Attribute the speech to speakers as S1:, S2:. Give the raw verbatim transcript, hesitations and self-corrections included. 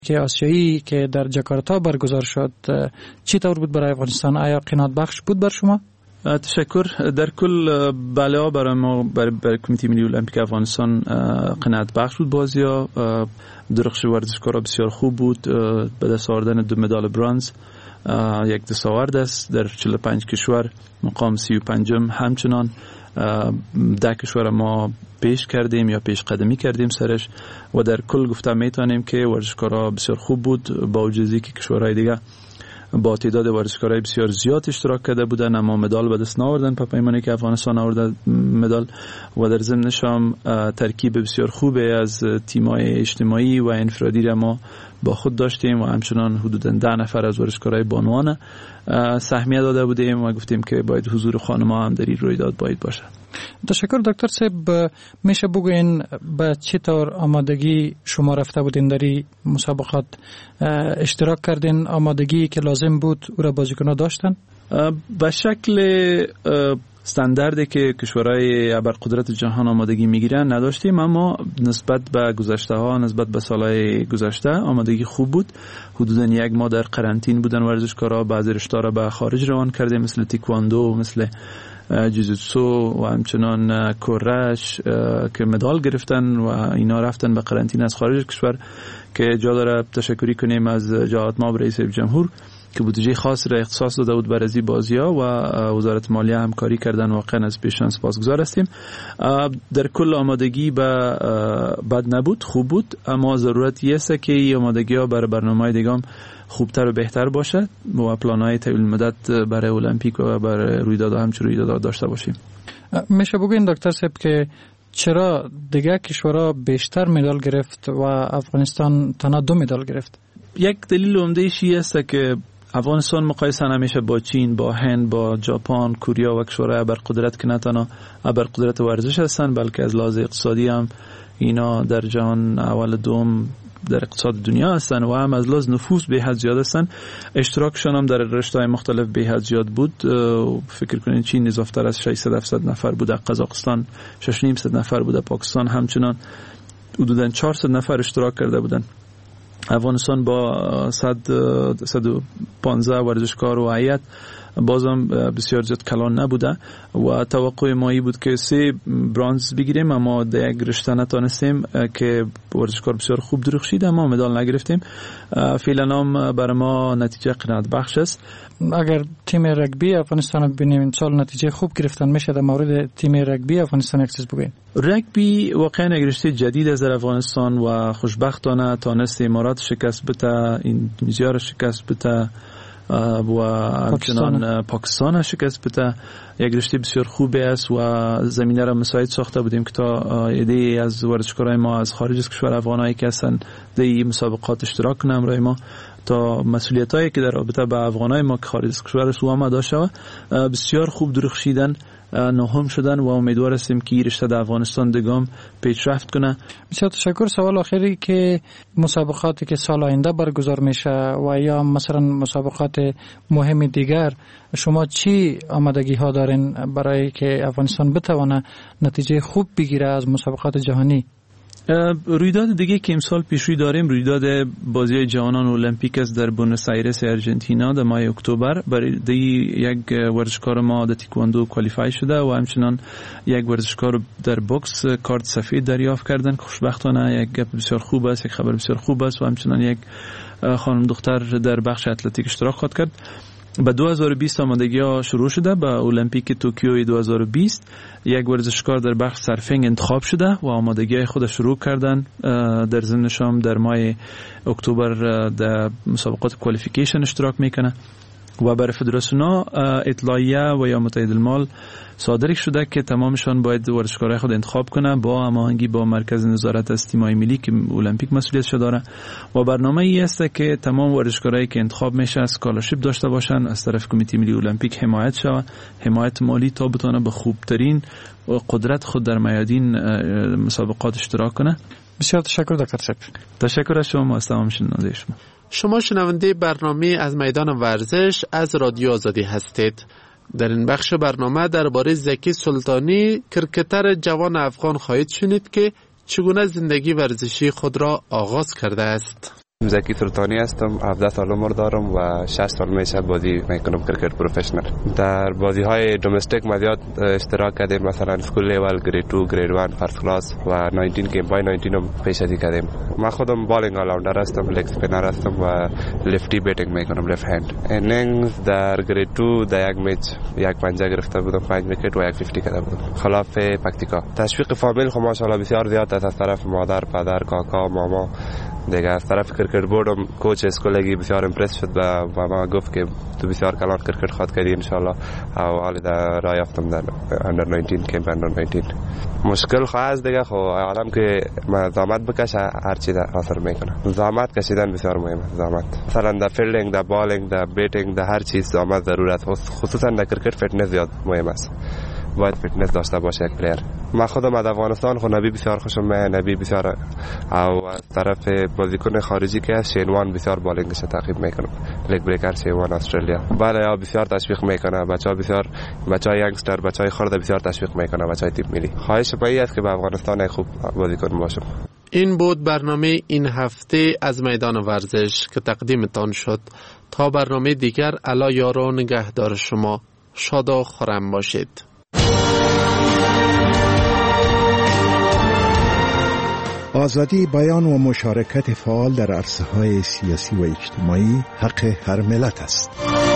S1: که آسیایی که در جاکارتا برگزار شد چی طور بود برای افغانستان؟ آیا قناعت بخش بود بر شما؟
S2: تشکر. در کل بله برای ما برای, برای کمیته ملی المپیک افغانستان قناعت بخش بود. بازی‌ها درخش ورزشکارا بسیار خوب بود. به دست آوردن دو مدال برنز یک دستاورد است در چهل و پنج کشور، مقام سی و پنجم. همچنان ده کشور ما پیش کردیم یا پیش قدمی کردیم سرش و در کل گفته میتونیم که ورزشکارا بسیار خوب بود، با وجودی که کشورهای دیگه با تعداد ورزشکارای بسیار زیاد اشتراک کرده بودن اما مدال به دست نآوردن په پیمانی که افغانستان آورده مدال. و در ضمنش هم ترکیب بسیار خوبه از تیم‌های اجتماعی و انفرادی را ما با خود داشتیم و همچنان حدوداً ده نفر از ورزشکارای بانوان سهمیه داده بودیم و گفتیم که باید حضور خانم‌ها هم در این رویداد باید باشه.
S1: تشکر دکتر صاحب. میشه بگوین به چه طور آمادگی شما رفته بودین در این مسابقات اشتراک کردین؟ آمادگی که لازم بود او را بازیکن‌ها داشتن؟
S2: به شکل استانداردی که کشورهای ابرقدرت جهان آمادگی میگیرن نداشتیم، اما نسبت به گذشته ها نسبت به سالهای گذشته آمادگی خوب بود. حدوداً یک ماه در قرنطین بودن ورزشکارا. بعضی رشته‌ها را به خارج روان کردیم مثل تیکواندو، مثل جوجوتسو و همچنان کورش که مدال گرفتن و اینا رفتن به قرنطینه از خارج کشور که جا داره تشکری کنیم از جهات ما رئیس جمهور که بودجه خاص را اختصاص داده بود برای این بازی‌ها و وزارت مالیه همکاری کردن. واقعا از پیشان سپاسگزار هستیم. در کل آمادگی به بد نبود، خوب بود، اما ضرورتی است که این آمادگی‌ها برای برنامه‌های دیگه هم خوبتر و بهتر باشه و پلان‌های طویل مدت برای المپیک و برای رویدادها همچون رویدادها داشته باشیم.
S1: میشه بگین دکتر صاحب که چرا دیگه کشورها بیشتر مدال گرفت و افغانستان تنها دو مدال گرفت؟
S2: یک دلیل عمده‌ایش است که افغانستان مقایسه نمیشه با چین، با هند، با ژاپن، کره و کشورهای ابرقدرت که نه تنها ابرقدرت ورزش هستن بلکه از لحاظ اقتصادی هم اینا در جهان اول دوم در اقتصاد دنیا هستن و هم از لحاظ نفوس به حد زیاد هستن. اشتراکشان هم در رشته‌های مختلف به حد زیاد بود. فکر کنید چین اضافه‌تر از ششصد هفتصد نفر بوده، قزاقستان شش و نیم صد نفر بوده، پاکستان همچنان حدوداً چهارصد نفر اشتراک کرده بودن. افغانستان با صد و پانزده ورزشکار و هیئت بازم بسیار زیاد کلان نبوده و توقع مایی بود که سه برانز بگیریم اما در یک رشته نتونستیم که ورزشکار بسیار خوب درخشید اما مدال نگرفتیم. فعلا هم برای ما نتیجه قناعت بخش است.
S1: اگر تیم رگبی افغانستان ببینیم این سال نتیجه خوب گرفتن، میشه در مورد تیم رگبی افغانستان یک چیز بگین؟
S2: رگبی واقعا یک رشته جدید از افغانستان و خوشبختانه تانست امارات شکست بده، اندونزیا شکست بده و همچنان پاکستان شکست بده. یک رشته بسیار خوبه است و زمینه را مساعد ساخته بودیم که تا ایده از ورزشکارای ما از خارج از کشور افغانایی که هستن در این مسابقات اشتراک کنن برای ما تا مسئولیتایی که در رابطه با افغانای ما که خارج از کشور سو آمده شود بسیار خوب درخشیدن، نهم شدن و امیدوار هستیم که این رشته در افغانستان دگام پیشرفت کنه.
S1: بسیار تشکر. سوال آخری که مسابقاتی که سال آینده برگزار میشه و یا مثلا مسابقات مهم دیگر، شما چی آمادگی ها دارین برای که افغانستان بتونه نتیجه خوب بگیره از مسابقات جهانی؟
S2: رویداد دیگه که امسال پیشروی داریم رویداد بازی جهانان المپیک است در بونوس آیرس ارجنتینا در ماه اکتبر. برای دی یک ورزشکار ما در تیکواندو کوالیفای شده و همچنان یک ورزشکار در بوکس کارت سفید دریافت کردن. خوشبختانه یک گپ بسیار خوب است، یک خبر بسیار خوب است و همچنان یک خانم دختر در بخش اتلتیک اشتراک خواهد کرد. به دو هزار و بیست آمادگی ها شروع شده. به المپیک توکیو دو هزار و بیست یک ورزشکار در بخش سرفینگ انتخاب شده و آمادگی های خود شروع کردن. در ضمنش هم در ماه اکتبر در مسابقات کوالیفیکیشن اشتراک میکنه و برای فدراسیونا اطلاعیه و یا متحد المال صادر شده که تمامشان باید ورزشکارای خود انتخاب کنه با هماهنگی با مرکز نظارت از تیم‌های ملی که المپیک مسئولیتش داره و برنامه ای است که تمام ورزشکارایی که انتخاب میشه اسکالرشیپ داشته باشن از طرف کمیته ملی المپیک حمایت شود، حمایت مالی تا بتونه به خوبترین و قدرت خود در میادین مسابقات اشتراک کنه.
S1: بسیار تشکر دکتر صاحب.
S2: تشکر از شما از تمام شنونده شما.
S3: شما شنونده برنامه از میدان ورزش از رادیو آزادی هستید. در این بخش برنامه درباره زکی سلطانی کرکتر جوان افغان خواهید شنید که چگونه زندگی ورزشی خود را آغاز کرده است.
S4: زکی سلطانی هستم، هفده سال عمر دارم و شش سال میشه بازی میکنم کرکت پروفشنال. در بازی های دومستیک ما زیاد اشتراک کردیم، مثلا اسکول لیول، گرید دو، گرید یک، فرست کلاس و نوزده گیم بای نوزده هم پیشتی کردیم. من خودم بالینگ آلاوندر هستم، لگ اسپینر هستم و لفتی بیتینگ میکنم، لفت هند. ایننگز در گرید دو در یک میچ یک پنجه گرفته بودم، پنج ویکت و یک فیفتی کرده بودم خلاف پکتیکا. تشویق فامیل خب ماشاءالله بسیار زیاد است، از طرف مادر، پدر، کاکا، ماما. دیگه از طرف کرکت بوردم کوچ اسکولگی بسیار امپرس شد و ما گفت که تو بسیار کلان کرکت خواهد کردی ان شاء الله. او حالا در راه یافتم در اندر نوزده کمپ اندر نوزده. مشکل خواهد دیگه خب آدم که ما زحمت بکشه هر چی در اثر میکنه. زحمت کشیدن بسیار مهمه. زحمت مثلا در فیلدینگ، در بالینگ، در بیتینگ، در هر چیز زحمت ضرورت، خصوصا در کرکت فیتنس زیاد مهم است. باید فیتنس داشته باشه یک پلیر. من خودم از افغانستان خود نبی بسیار خوشم میاد، نبی بسیار او از طرف بازیکن خارجی که شینوان بسیار بالینگش تعقیب میکنم، لگ بریکر شینوان استرالیا. بله یا بسیار تشویق میکنه، بچه‌ها بسیار بچهای یانگستر، بچهای خرد بسیار تشویق میکنه، بچهای تیم ملی. خواهش من است که به افغانستان خوب بازیکن باشم.
S3: این بود برنامه این هفته از میدان ورزش که تقدیمتان شد. تا برنامه دیگر، الا یار و نگهدار شما. شاد و خرم باشید.
S5: آزادی بیان و مشارکت فعال در عرصه‌های سیاسی و اجتماعی حق هر ملت است.